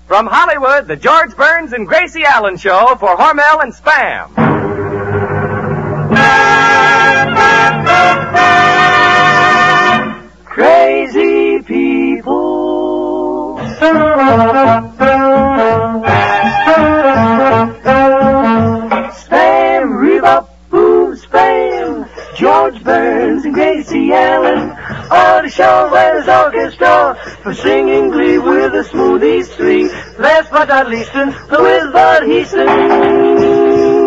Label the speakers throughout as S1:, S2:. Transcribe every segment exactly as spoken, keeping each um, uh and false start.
S1: From Hollywood, the George Burns and Gracie Allen Show for Hormel and Spam.
S2: Crazy people. Spam, Rebop, Boom, Spam. George Burns and Gracie Allen. Oh, the show where there's orchestra for singing glee with the smoothies three. Last but not least, the Wiz Bud Heaston.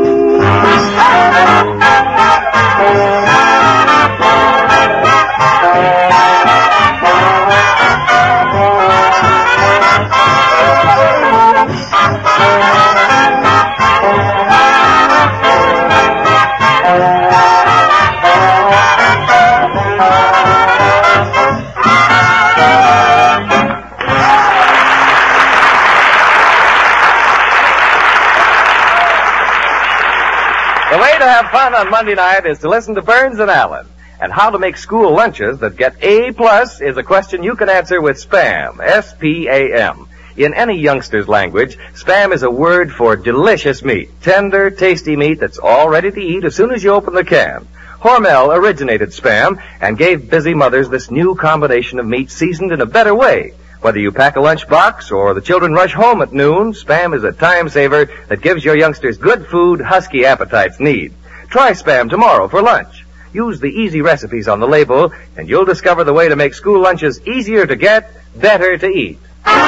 S1: The way to have fun on Monday night is to listen to Burns and Allen. And how to make school lunches that get A plus is a question you can answer with Spam, S P A M. In any youngster's language, Spam is a word for delicious meat, tender, tasty meat that's all ready to eat as soon as you open the can. Hormel originated Spam and gave busy mothers this new combination of meat seasoned in a better way. Whether you pack a lunchbox or the children rush home at noon, Spam is a time saver that gives your youngsters good food husky appetites need. Try Spam tomorrow for lunch. Use the easy recipes on the label, and you'll discover the way to make school lunches easier to get, better to eat.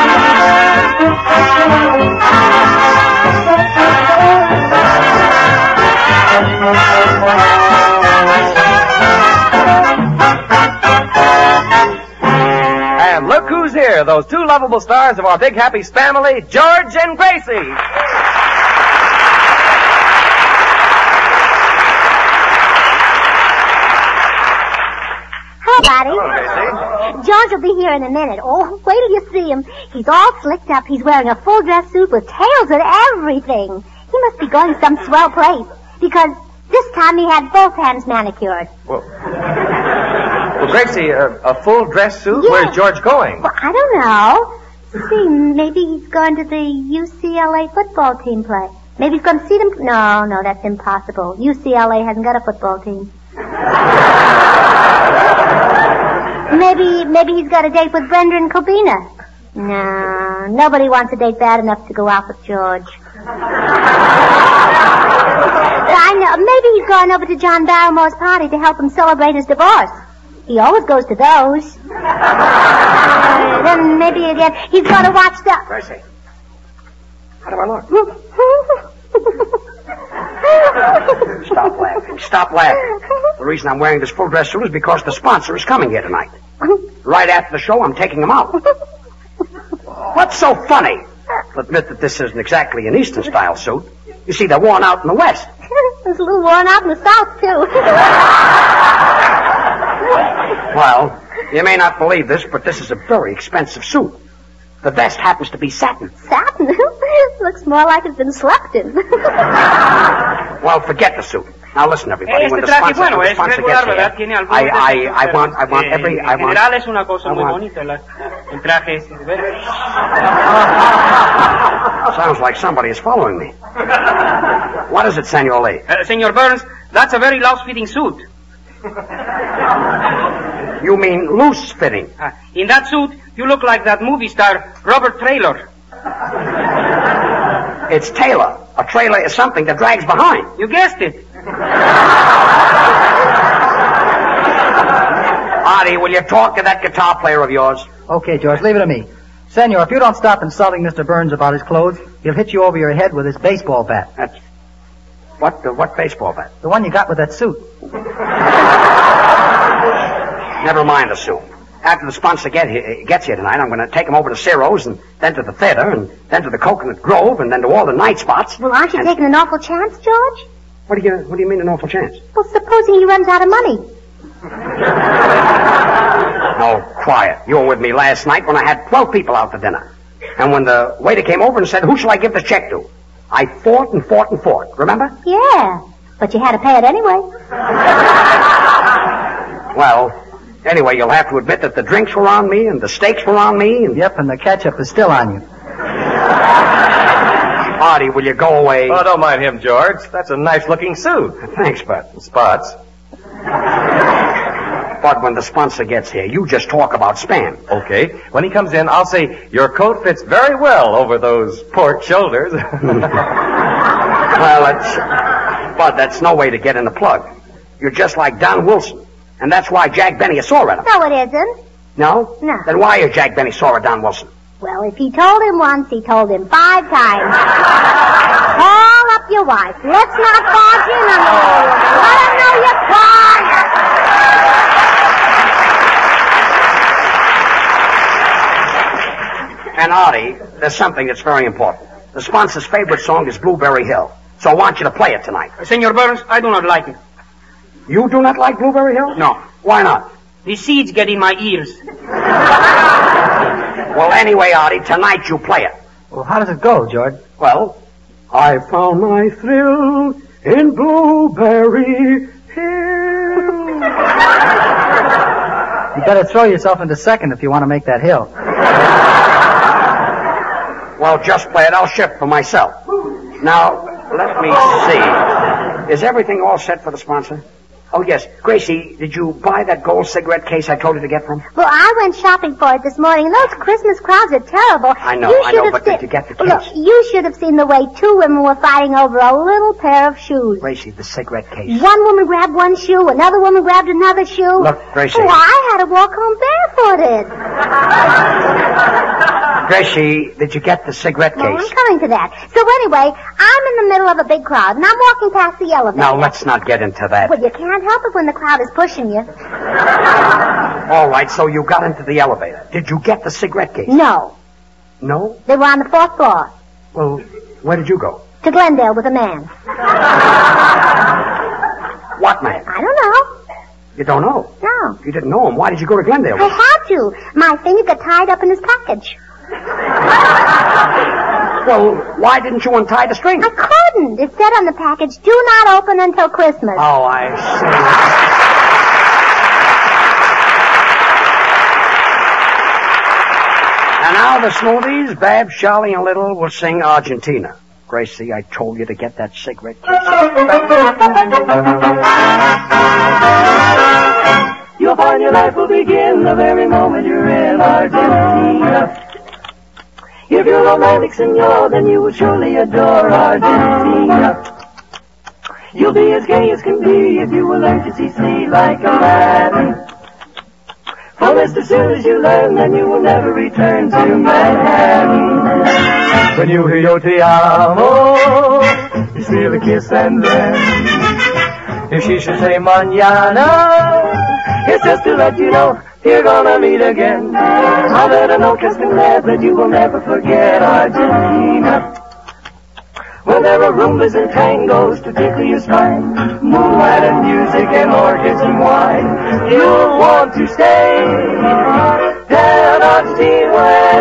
S1: And look who's here, those two lovable stars of our big happy Spamily, George and Gracie.
S3: Hi, Buddy. George will be here in a minute. Oh, wait till you see him. He's all slicked up. He's wearing a full dress suit with tails and everything. He must be going some swell place, because this time he had both hands manicured.
S1: Well, well Gracie, a, a full dress suit?
S3: Yeah.
S1: Where's George going?
S3: Well, I don't know. See, maybe he's going to the U C L A football team play. Maybe he's going to see them. No, no, that's impossible. U C L A hasn't got a football team. Maybe, maybe he's got a date with Brenda and Kobina. No, nobody wants a date bad enough to go out with George. I know. Maybe he's gone over to John Barrymore's party to help him celebrate his divorce. He always goes to those. uh, then maybe again he's going to watch the...
S4: Gracie, how do I look? Stop laughing. Stop laughing. The reason I'm wearing this full dress suit is because the sponsor is coming here tonight. Right after the show, I'm taking him out. What's so funny? I'll admit that this isn't exactly an Eastern-style suit. You see, they're worn out in the West.
S3: It's a little worn out in the South, too.
S4: Well, you may not believe this, but this is a very expensive suit. The vest happens to be satin.
S3: Satin? Looks more like it's been slept in.
S4: Well, forget the suit. Now listen, everybody.
S5: Este
S4: when the
S5: traje,
S4: sponsor,
S5: bueno,
S4: when the
S5: es
S4: sponsor
S5: regular,
S4: gets
S5: ¿verdad?
S4: here,
S5: Tiene algunos
S4: I, I,
S5: detalles,
S4: I want, I want
S5: eh,
S4: every, I
S5: en
S4: want.
S5: general es una cosa
S4: I
S5: muy
S4: want-
S5: bonita. La, el traje es... ¿ves?
S4: Sounds like somebody is following me. What is it, Senor Lee?
S5: Uh, Senor Burns, that's a very loose-fitting suit.
S4: You mean loose fitting?
S5: Uh, in that suit, you look like that movie star, Robert Traylor.
S4: It's Taylor. A trailer is something that drags behind.
S5: You guessed it.
S4: Artie, will you talk to that guitar player of yours?
S6: Okay, George, leave it to me. Senor, if you don't stop insulting Mister Burns about his clothes, he'll hit you over your head with his baseball bat.
S4: That's... What, uh, what baseball bat?
S6: The one you got with that suit.
S4: Never mind the suit. After the sponsor get here, gets here tonight, I'm going to take him over to Ciro's and then to the theater and then to the Coconut Grove and then to all the night spots.
S3: Well, aren't you
S4: and...
S3: taking an awful chance, George?
S4: What do you, what do you mean an awful chance?
S3: Well, supposing he runs out of money.
S4: Oh, quiet. You were with me last night when I had twelve people out for dinner. And when the waiter came over and said, who shall I give the check to? I fought and fought and fought. Remember?
S3: Yeah, but you had to pay it anyway.
S4: Well, anyway, you'll have to admit that the drinks were on me and the steaks were on me. And...
S6: Yep, and the ketchup is still on you.
S4: Artie, will you go away?
S1: Oh, don't mind him, George. That's a nice-looking suit.
S4: Thanks, Bud.
S1: Spots.
S4: Bud, when the sponsor gets here, you just talk about Spam.
S1: Okay. When he comes in, I'll say, your coat fits very well over those port shoulders.
S4: Well, it's... Bud, that's no way to get in the plug. You're just like Don Wilson. And that's why Jack Benny saw at him.
S3: No, it isn't.
S4: No?
S3: No.
S4: Then why is Jack Benny sore at Don Wilson?
S3: Well, if he told him once, he told him five times. Call up your wife. Let's not barge in on the old one. Let her know you're crying.
S4: And Artie, there's something that's very important. The sponsor's favorite song is Blueberry Hill. So I want you to play it tonight.
S5: Senor Burns, I do not like it.
S4: You do not like Blueberry Hill?
S5: No.
S4: Why not?
S5: The seeds get in my ears.
S4: Well, anyway, Artie, tonight you play it.
S6: Well, how does it go, George?
S4: Well, I found my thrill in Blueberry Hill.
S6: You better throw yourself into second if you want to make that hill.
S4: Well, just play it. I'll shift for myself. Now, let me see. Is everything all set for the sponsor? Oh, yes. Gracie, did you buy that gold cigarette case I told you to get from?
S3: Well, I went shopping for it this morning, and those Christmas crowds are terrible.
S4: I know,
S3: you
S4: I
S3: should
S4: know,
S3: have
S4: but
S3: seen...
S4: did you get the case?
S3: Look, you should have seen the way two women were fighting over a little pair of shoes.
S4: Gracie, the cigarette case.
S3: One woman grabbed one shoe, another woman grabbed another shoe.
S4: Look, Gracie.
S3: Oh, I had to walk home barefooted.
S4: Gracie, did you get the cigarette
S3: Well,
S4: case?
S3: I'm coming to that. So anyway, I'm in the middle of a big crowd, and I'm walking past the elevator.
S4: Now, let's not get into that.
S3: Well, you can't help it when the crowd is pushing you.
S4: All right, so you got into the elevator. Did you get the cigarette case?
S3: No.
S4: No?
S3: They were on the fourth floor.
S4: Well, where did you go?
S3: To Glendale with a man.
S4: What man?
S3: I don't know.
S4: You don't know?
S3: No.
S4: You didn't know him. Why did you go to Glendale?
S3: I had to. My finger got tied up in his package.
S4: Well, why didn't you untie the string?
S3: I couldn't. It said on the package, do not open until Christmas.
S4: Oh, I see. And now the Smoothies, Babs, Charlie, and Little will sing Argentina. Gracie, I told you to get that cigarette case.
S2: You'll find your life will begin the very moment you're in Argentina. If you're romantic, senor, then you will surely adore Argentina. You'll be as gay as can be if you will learn to see sea like Aladdin. For just as soon as you learn, then you will never return to Manhattan. When you hear yo te amo, you feel a kiss and then, if she should say mañana, it's just to let you know you're gonna meet again. I'll let her know, Castaneda, that you will never forget Argentina. Well, there are rumbas and tangos to tickle your spine, moonlight and music and orchids and wine. You'll want to stay down Argentine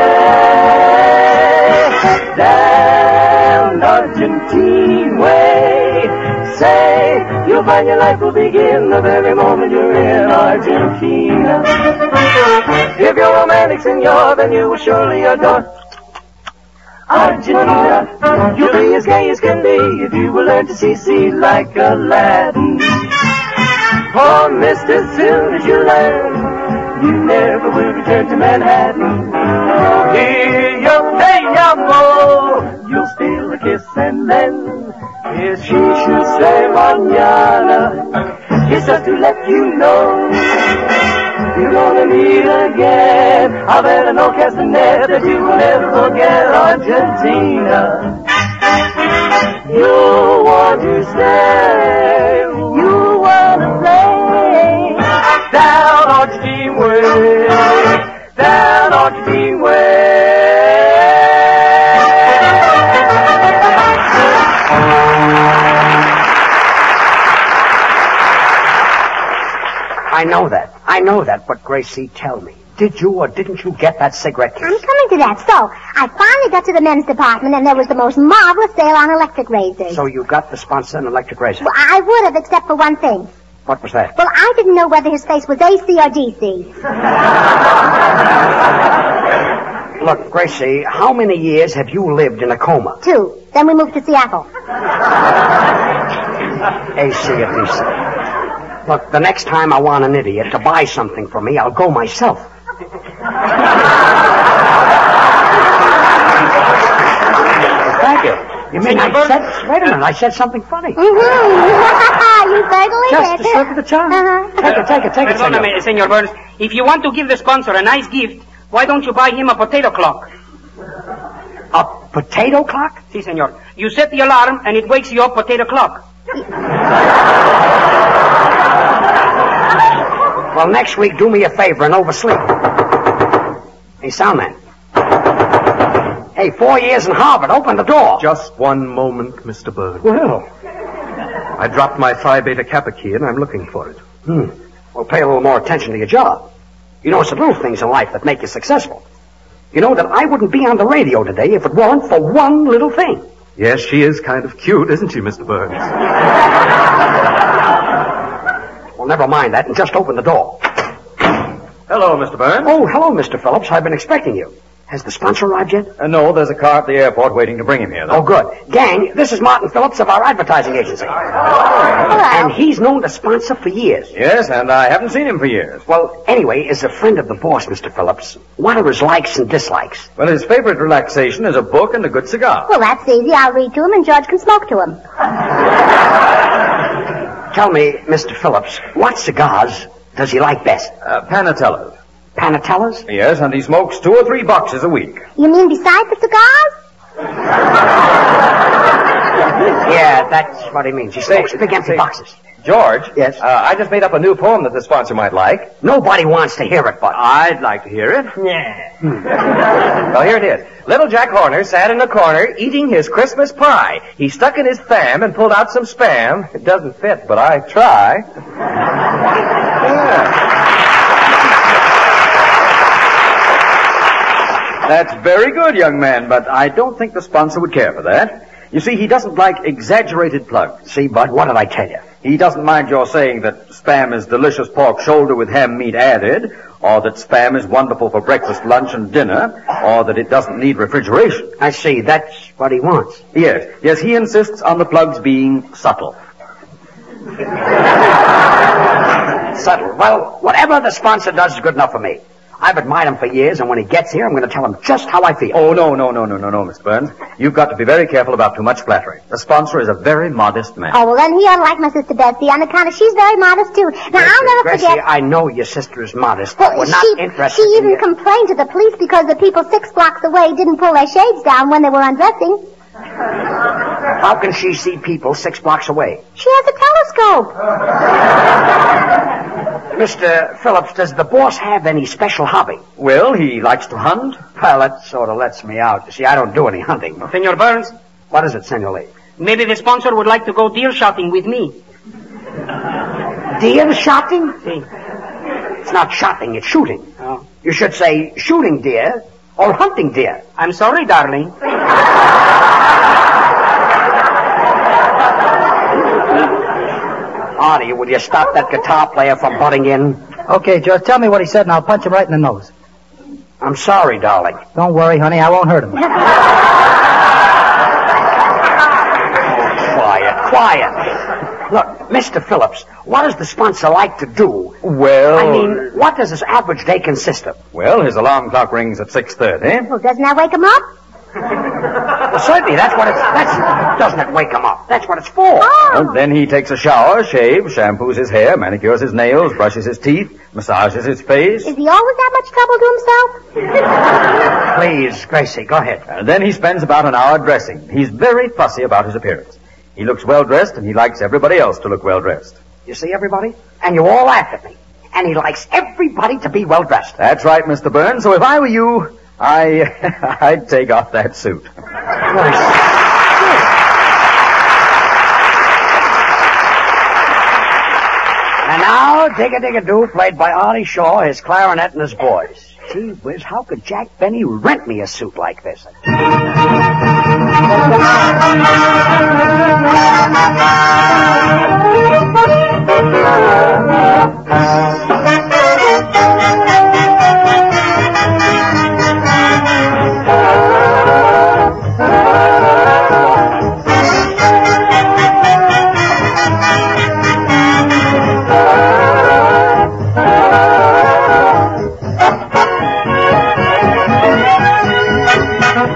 S2: way, down Argentine way. Say, you'll find your life will begin the very moment you're in Argentina. If you're romantic, senor, then you will surely adore Argentina. You'll be as gay as can be if you will learn to see sea like Aladdin. Oh, mister, as soon as you learn, you never will return to Manhattan. Oh, here you te amo, you'll steal a kiss and then, if she should say mañana, it's just to let you know you're gonna meet again. I better know, Castanet, that you will never forget Argentina. You want to stay, you want to play down Argentine way, down Argentine way.
S4: I know that. I know that, but Gracie, tell me, did you or didn't you get that cigarette case?
S3: I'm coming to that. So, I finally got to the men's department, and there was the most marvelous sale on electric razors.
S4: So you got the sponsor an electric razor?
S3: Well, I would have, except for one thing.
S4: What was that?
S3: Well, I didn't know whether his face was A C or D C.
S4: Look, Gracie, how many years have you lived in a coma?
S3: Two. Then we moved to Seattle.
S4: A C at least. Look, the next time I want an idiot to buy something for me, I'll go myself.
S1: Thank you.
S4: You mean I said... Wait a minute, I said something funny.
S3: Mm-hmm. You certainly
S4: Just
S3: did.
S4: a slip of the tongue.
S3: Uh-huh.
S4: Take it, take it, take it,
S5: Perdóname,
S4: senor.
S5: Senor Burns. If you want to give the sponsor a nice gift, why don't you buy him a potato clock?
S4: A potato clock?
S5: Si, senor. You set the alarm, and it wakes you up potato clock.
S4: Well, next week, do me a favor and oversleep. Hey, soundman. Hey, four years in Harvard. Open the door.
S1: Just one moment, Mister Burns.
S4: Well,
S1: I dropped my Phi Beta Kappa key and I'm looking for it.
S4: hmm. Well, pay a little more attention to your job. You know, it's the little things in life that make you successful. You know that I wouldn't be on the radio today if it weren't for one little thing.
S1: Yes, she is kind of cute, isn't she, Mister Burns?
S4: Well, never mind that and just open the door.
S1: Hello, Mister Burns.
S4: Oh, hello, Mister Phillips. I've been expecting you. Has the sponsor arrived yet?
S1: Uh, no, there's a car at the airport waiting to bring him here, though.
S4: Oh, good. Gang, this is Martin Phillips of our advertising agency. And he's known to sponsor for years.
S1: Yes, and I haven't seen him for years.
S4: Well, anyway, as a friend of the boss, Mister Phillips, what are his likes and dislikes?
S1: Well, his favorite relaxation is a book and a good cigar.
S3: Well, that's easy. I'll read to him and George can smoke to him.
S4: Tell me, Mister Phillips, what cigars does he like best?
S1: Uh, Panatellas.
S4: Panatellas?
S1: Yes, and he smokes two or three boxes a week.
S3: You mean besides the cigars?
S4: Yeah, that's what he means. He smokes big empty
S1: say-
S4: boxes.
S1: George?
S4: Yes?
S1: Uh, I just made up a new poem that the sponsor might like.
S4: Nobody wants to hear it, but...
S1: I'd like to hear it.
S4: Yeah.
S1: Well, here it is. Little Jack Horner sat in a corner eating his Christmas pie. He stuck in his fam and pulled out some spam. It doesn't fit, but I try. Yeah. That's very good, young man, but I don't think the sponsor would care for that. You see, he doesn't like exaggerated plugs.
S4: See, Bud, what did I tell you?
S1: He doesn't mind your saying that Spam is delicious pork shoulder with ham meat added, or that Spam is wonderful for breakfast, lunch, and dinner, or that it doesn't need refrigeration.
S4: I see. That's what he wants.
S1: Yes, yes, he insists on the plugs being subtle.
S4: Subtle. Well, whatever the sponsor does is good enough for me. I've admired him for years, and when he gets here, I'm going to tell him just how I feel.
S1: Oh, no, no, no, no, no, no, Mister Burns. You've got to be very careful about too much flattering. The sponsor is a very modest man.
S3: Oh, well, then he ought to like my sister Betsy on account of she's very modest, too. Now,
S4: Gracie,
S3: I'll never
S4: Gracie,
S3: forget...
S4: I know your sister is modest, but
S3: Well,
S4: we're not
S3: she,
S4: interested
S3: she
S4: in
S3: even
S4: your...
S3: complained to the police because the people six blocks away didn't pull their shades down when they were undressing.
S4: How can she see people six blocks away?
S3: She has a telescope.
S4: Mister Phillips, does the boss have any special hobby?
S1: Well, he likes to hunt.
S4: Well, that sort of lets me out. You see, I don't do any hunting.
S5: Senor Burns,
S4: What is it, Senor Lee?
S5: maybe the sponsor would like to go deer shooting with me.
S4: Deer shotting?
S5: Si.
S4: It's not shotting, it's shooting.
S5: Oh.
S4: You should say shooting deer or hunting deer.
S5: I'm sorry, darling.
S4: Artie, will you stop that guitar player from butting in?
S6: Okay, George, tell me what he said and I'll punch him right in the nose.
S4: I'm sorry, darling.
S6: Don't worry, honey, I won't hurt him.
S4: Quiet, quiet. Look, Mister Phillips, what does the sponsor like to do?
S1: Well...
S4: I mean, what does his average day consist of?
S1: Well, his alarm clock rings at six thirty.
S3: Well, doesn't that wake him up?
S4: Well, certainly, that's what it's... That's, doesn't it wake him up? That's what it's for.
S3: Oh.
S1: Well, then he takes a shower, shaves, shampoos his hair, manicures his nails, brushes his teeth, massages his face.
S3: Is he always that much trouble to himself?
S4: Please, Gracie, go ahead.
S1: And then he spends about an hour dressing. He's very fussy about his appearance. He looks well-dressed, and he likes everybody else to look well-dressed.
S4: You see, everybody? And you all laughed at me. And he likes everybody to be well-dressed.
S1: That's right, Mister Burns. So if I were you, I, I'd take off that suit.
S4: And now, Dig-a-Dig-a-Doo, played by Artie Shaw, his clarinet and his boys. Gee whiz, how could Jack Benny rent me a suit like this?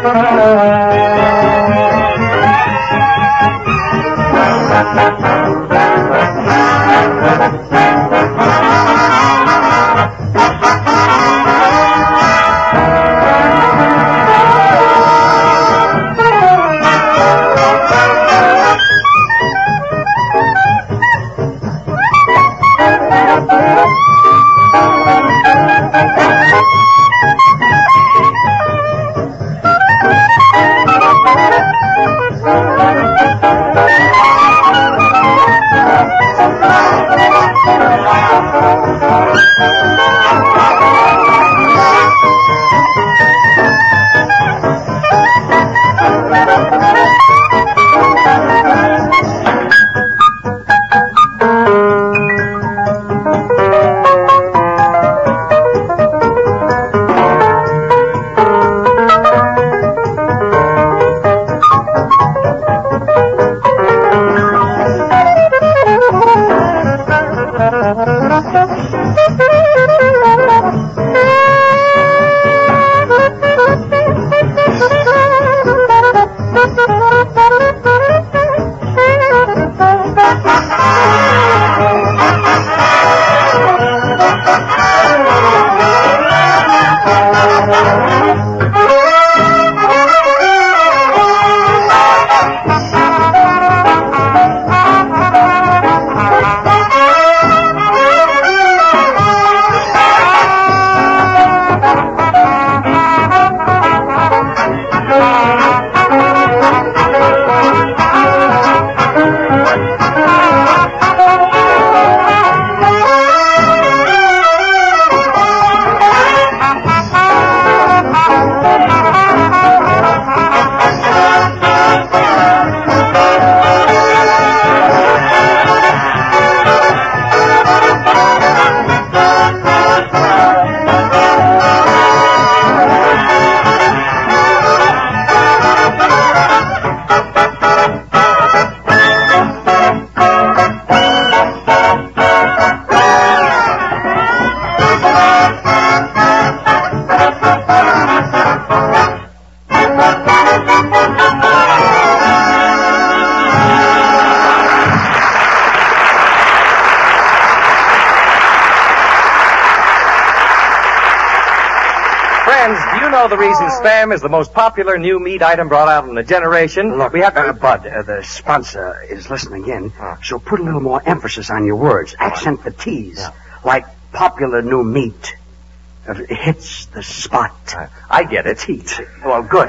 S1: know the reason Spam is the most popular new meat item brought out in a generation?
S4: Look, we have to... Uh, Bud, uh, the sponsor is listening in, huh. so put a little more emphasis on your words. Accent the T's. Yeah. Like popular new meat. It hits the spot.
S1: Uh, I get it.
S4: Heat. Well, good.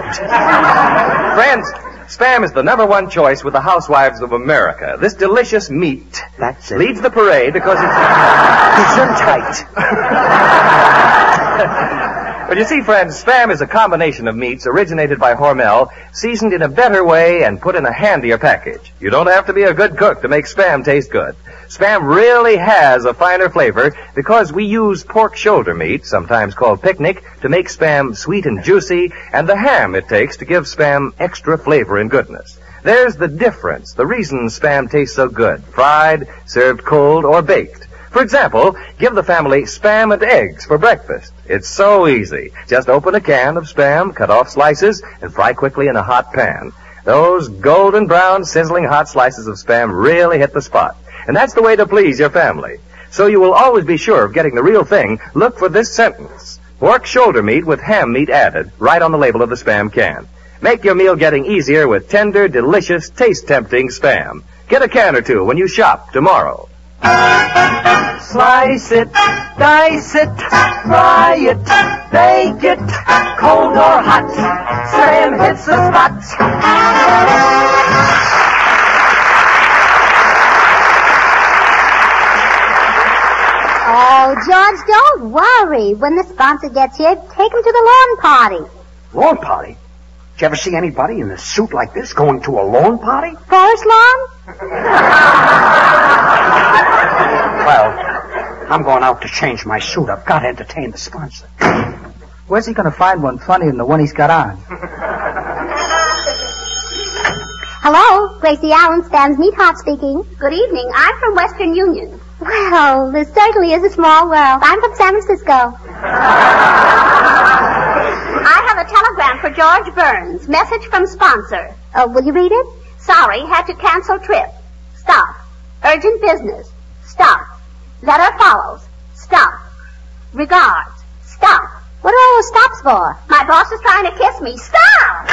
S1: Friends, Spam is the number one choice with the housewives of America. This delicious meat
S4: That's it.
S1: leads the parade because it's...
S4: Gesundheit.
S1: But you see, friends, Spam is a combination of meats originated by Hormel, seasoned in a better way and put in a handier package. You don't have to be a good cook to make Spam taste good. Spam really has a finer flavor because we use pork shoulder meat, sometimes called picnic, to make Spam sweet and juicy, and the ham it takes to give Spam extra flavor and goodness. There's the difference, the reason Spam tastes so good, fried, served cold, or baked. For example, give the family Spam and eggs for breakfast. It's so easy. Just open a can of Spam, cut off slices, and fry quickly in a hot pan. Those golden brown, sizzling hot slices of Spam really hit the spot. And that's the way to please your family. So you will always be sure of getting the real thing. Look for this sentence. Pork shoulder meat with ham meat added, right on the label of the Spam can. Make your meal getting easier with tender, delicious, taste-tempting Spam. Get a can or two when you shop tomorrow.
S2: Slice it, dice it, fry it, bake it, cold or hot, Spam hits the spot.
S3: Oh, George, don't worry. When the sponsor gets here, take him to the lawn party.
S4: Lawn party? Did you ever see anybody in a suit like this going to a lawn party?
S3: Forest lawn?
S4: Well, I'm going out to change my suit. I've got to entertain the sponsor.
S6: Where's he going to find one funnier than the one he's got on?
S3: Hello, Gracie Allen, Spam's Meat Hot speaking.
S7: Good evening. I'm from Western Union.
S3: Well, this certainly is a small world. I'm from San Francisco.
S7: I have a telegram for George Burns. Message from sponsor.
S3: Uh, will you read it?
S7: Sorry, had to cancel trip. Stop. Urgent business. Stop. Letter follows. Stop. Regards. Stop.
S3: What are all those stops for?
S7: My boss is trying to kiss me. Stop!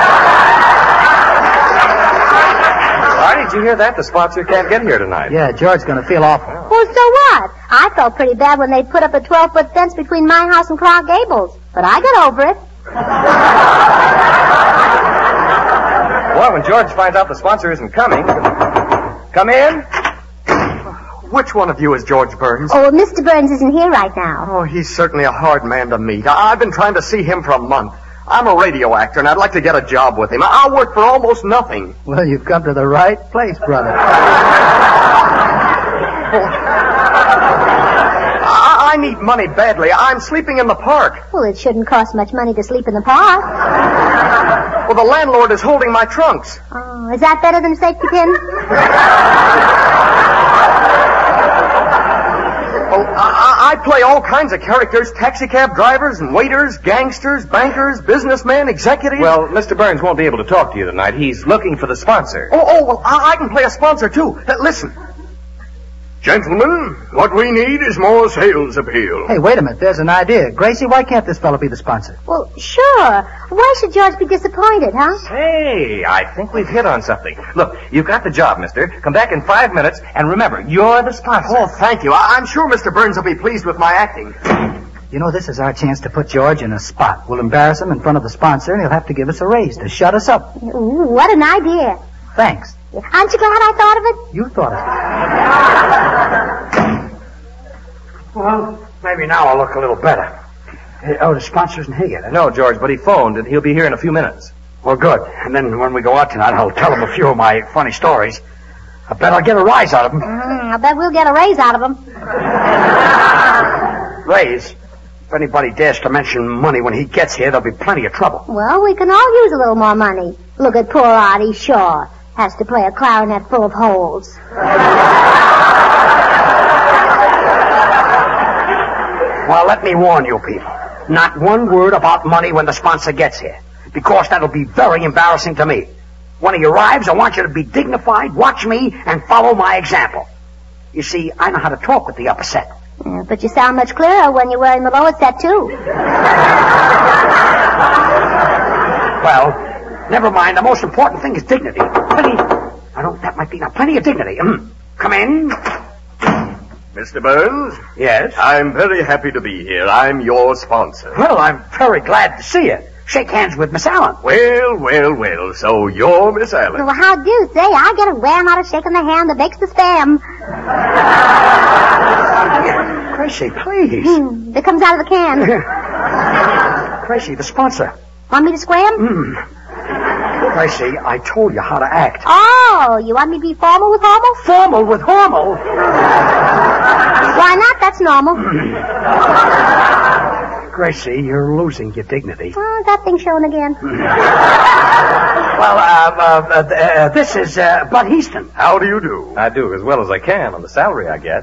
S1: Artie, did you hear that? The sponsor can't get here tonight.
S6: Yeah, George's going to feel awful.
S3: Well, so what? I felt pretty bad when they put up a twelve-foot fence between my house and Clark Gable's. But I got over it.
S1: Boy, when George finds out the sponsor isn't coming... Come in.
S8: Which one of you is George Burns?
S3: Oh, Mister Burns isn't here right now.
S8: Oh, he's certainly a hard man to meet. I- I've been trying to see him for a month. I'm a radio actor, and I'd like to get a job with him. I'll work for almost nothing.
S6: Well, you've come to the right place, brother.
S8: I, I need money badly. I'm sleeping in the park.
S3: Well, it shouldn't cost much money to sleep in the park.
S8: Well, the landlord is holding my trunks.
S3: Oh, is that better than a safety pin?
S8: Well, I, I play all kinds of characters, taxicab drivers and waiters, gangsters, bankers, businessmen, executives.
S1: Well, Mister Burns won't be able to talk to you tonight. He's looking for the sponsor.
S8: Oh, oh well, I, I can play a sponsor, too. Uh, listen.
S9: Gentlemen, what we need is more sales appeal.
S6: Hey, wait a minute. There's an idea. Gracie, why can't this fellow be the sponsor?
S3: Well, sure. Why should George be disappointed, huh?
S1: Hey, I think we've hit on something. Look, you've got the job, mister. Come back in five minutes, and remember, you're the sponsor.
S8: Oh, thank you. I- I'm sure Mister Burns will be pleased with my acting.
S6: You know, this is our chance to put George in a spot. We'll embarrass him in front of the sponsor, and he'll have to give us a raise to shut us up.
S3: Ooh, what an idea.
S6: Thanks.
S3: Aren't you glad I thought of it?
S6: You thought of it.
S4: Well, maybe now I'll look a little better. Hey, oh, the sponsor isn't here yet.
S1: No, George, but he phoned, and he'll be here in a few minutes.
S4: Well, good. And then when we go out tonight, I'll tell him a few of my funny stories. I bet I'll get a rise out of him.
S3: Mm, I bet we'll get a raise out of him.
S4: Raise? If anybody dares to mention money when he gets here, there'll be plenty of trouble.
S3: Well, we can all use a little more money. Look at poor Artie Shaw. Has to play a clarinet full of holes.
S4: Well, let me warn you people. Not one word about money when the sponsor gets here. Because that'll be very embarrassing to me. When he arrives, I want you to be dignified, watch me, and follow my example. You see, I know how to talk with the upper set.
S3: Yeah, but you sound much clearer when you're wearing the lower set, too.
S4: Well, never mind. The most important thing is dignity. Plenty... I don't... That might be... Now, plenty of dignity. Mm. Come in.
S9: Mister Burns?
S4: Yes?
S9: I'm very happy to be here. I'm your sponsor.
S4: Well, I'm very glad to see you. Shake hands with Miss Allen.
S9: Well, well, well, so you're Miss Allen.
S3: Well, how do you say? I get a wham out of shaking the hand that makes the spam.
S4: Gracie, please.
S3: Hmm, that comes out of the can.
S4: Gracie, the sponsor.
S3: Want me to scram?
S4: Mm. Gracie, I told you how to act.
S3: Oh, you want me to be formal with Hormel?
S4: Formal with Hormel?
S3: Why not? That's normal.
S4: Gracie, you're losing your dignity.
S3: Oh, that thing showing again.
S4: Well, uh, uh, uh, uh, this is uh, Bud Heaston.
S9: How do you do?
S1: I do as well as I can on the salary I get.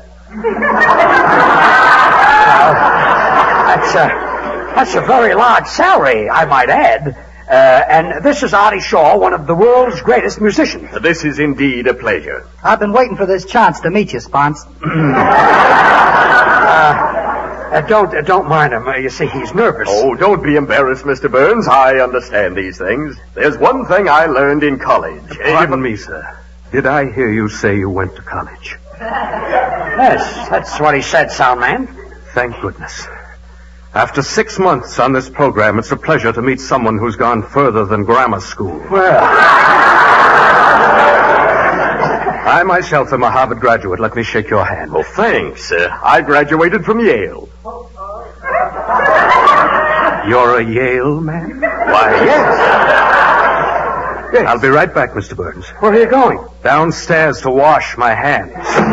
S4: Well, that's, uh, that's a very large salary, I might add. Uh, and this is Artie Shaw, one of the world's greatest musicians.
S9: This is indeed a pleasure.
S6: I've been waiting for this chance to meet you, Spons.
S4: uh, uh, don't uh, don't mind him. Uh, you see, he's nervous.
S9: Oh, don't be embarrassed, Mister Burns. I understand these things. There's one thing I learned in college.
S10: Pardon me, sir. Did I hear you say you went to college?
S4: Yes, that's what he said, sound man.
S10: Thank goodness. After six months on this program, it's a pleasure to meet someone who's gone further than grammar school.
S4: Well...
S10: I myself am a Harvard graduate. Let me shake your hand.
S9: Oh, thanks. Uh, I graduated from Yale.
S10: You're a Yale man?
S9: Why, yes.
S10: Yes. I'll be right back, Mister Burns.
S4: Where are you going?
S10: Downstairs to wash my hands.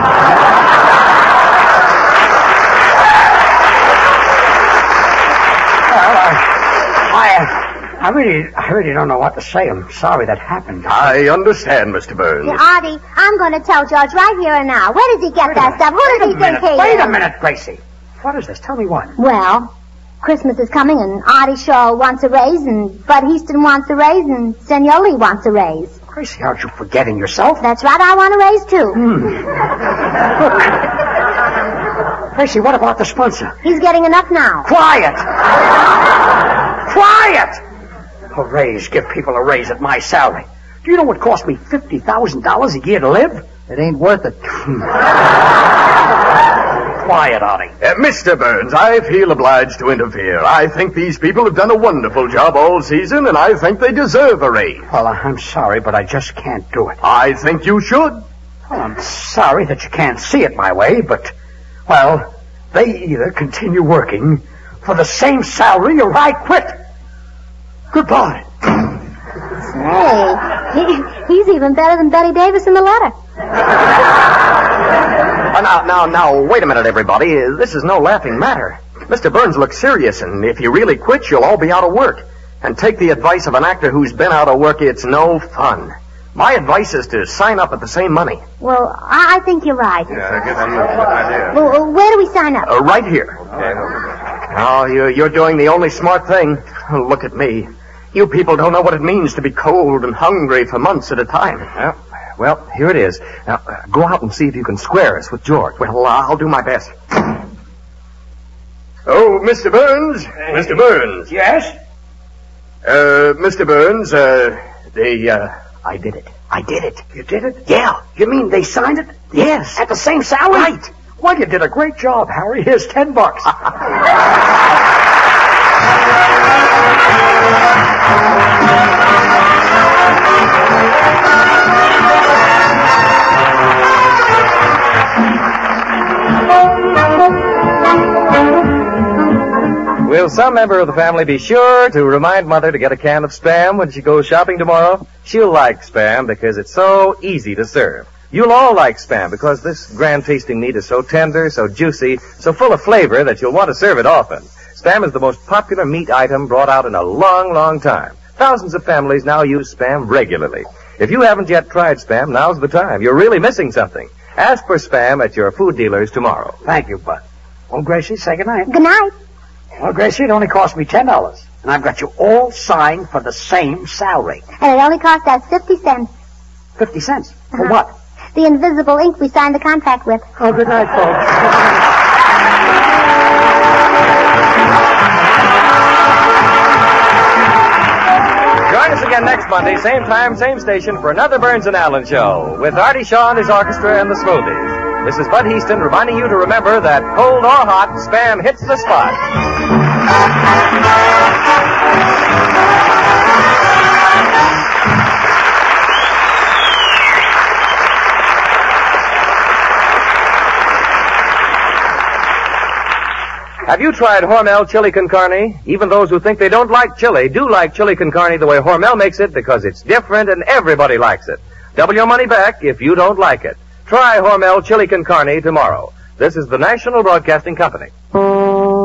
S4: I really, I really don't know what to say. I'm sorry that happened.
S9: I understand, Mister Burns.
S3: Yeah, Artie, I'm going to tell George right here and now. Where does he get that stuff? Who does he think he is?
S4: Wait a minute, Gracie. What is this? Tell me what.
S3: Well, Christmas is coming and Artie Shaw wants a raise and Bud Heaston wants a raise and Senor Lee wants a raise.
S4: Gracie, aren't you forgetting yourself?
S3: That's right, I want a raise too.
S4: Look. Gracie, what about the sponsor?
S3: He's getting enough now.
S4: Quiet! Quiet! A raise. Give people a raise at my salary. Do you know what cost me fifty thousand dollars a year to live?
S6: It ain't worth it.
S4: Quiet, Artie.
S9: Uh, Mister Burns, I feel obliged to interfere. I think these people have done a wonderful job all season, and I think they deserve a raise.
S4: Well, I'm sorry, but I just can't do it.
S9: I think you should.
S4: Well, I'm sorry that you can't see it my way, but, well, they either continue working for the same salary or I quit. Goodbye.
S3: Hey, he, he's even better than Betty Davis in the letter.
S8: Uh, now, now, now, wait a minute, everybody. Uh, This is no laughing matter. Mister Burns looks serious, and if you really quit, you'll all be out of work. And take the advice of an actor who's been out of work, it's no fun. My advice is to sign up at the same money.
S3: Well, I, I think you're right.
S9: Yeah, I guess that's a good idea.
S3: Well, where do we sign up?
S8: Uh, right here. Oh, you're, you're doing the only smart thing. Look at me. You people don't know what it means to be cold and hungry for months at a time.
S1: Yeah. Well, here it is. Now, uh, go out and see if you can square us with George.
S8: Well, I'll do my best.
S9: Oh, Mister Burns. Mister Burns.
S4: Yes?
S9: Uh, Mister Burns, uh, they, uh...
S8: I did it. I did it.
S4: You did it?
S8: Yeah.
S4: You mean they signed it?
S8: Yes.
S4: At the same salary?
S8: Right.
S4: Well, you did a great job, Harry. Here's ten bucks.
S1: Will some member of the family be sure to remind Mother to get a can of Spam when she goes shopping tomorrow? She'll like Spam because it's so easy to serve. You'll all like Spam because this grand-tasting meat is so tender, so juicy, so full of flavor that you'll want to serve it often. Spam is the most popular meat item brought out in a long, long time. Thousands of families now use Spam regularly. If you haven't yet tried Spam, now's the time. You're really missing something. Ask for Spam at your food dealers tomorrow.
S4: Thank you, Bud. Well, Gracie, say goodnight.
S3: Good night.
S4: Well, Gracie, it only cost me ten dollars. And I've got you all signed for the same salary.
S3: And it only cost us fifty cents.
S4: Fifty cents? For
S3: Uh-huh.
S4: what?
S3: The invisible ink we signed the contract with.
S4: Oh, good night, folks.
S1: Join us again next Monday, same time, same station, for another Burns and Allen show with Artie Shaw and his orchestra and the Smoothies. This is Bud Heaston reminding you to remember that cold or hot, Spam hits the spot. Have you tried Hormel chili con carne? Even those who think they don't like chili do like chili con carne the way Hormel makes it because it's different and everybody likes it. Double your money back if you don't like it. Try Hormel chili con carne tomorrow. This is the National Broadcasting Company.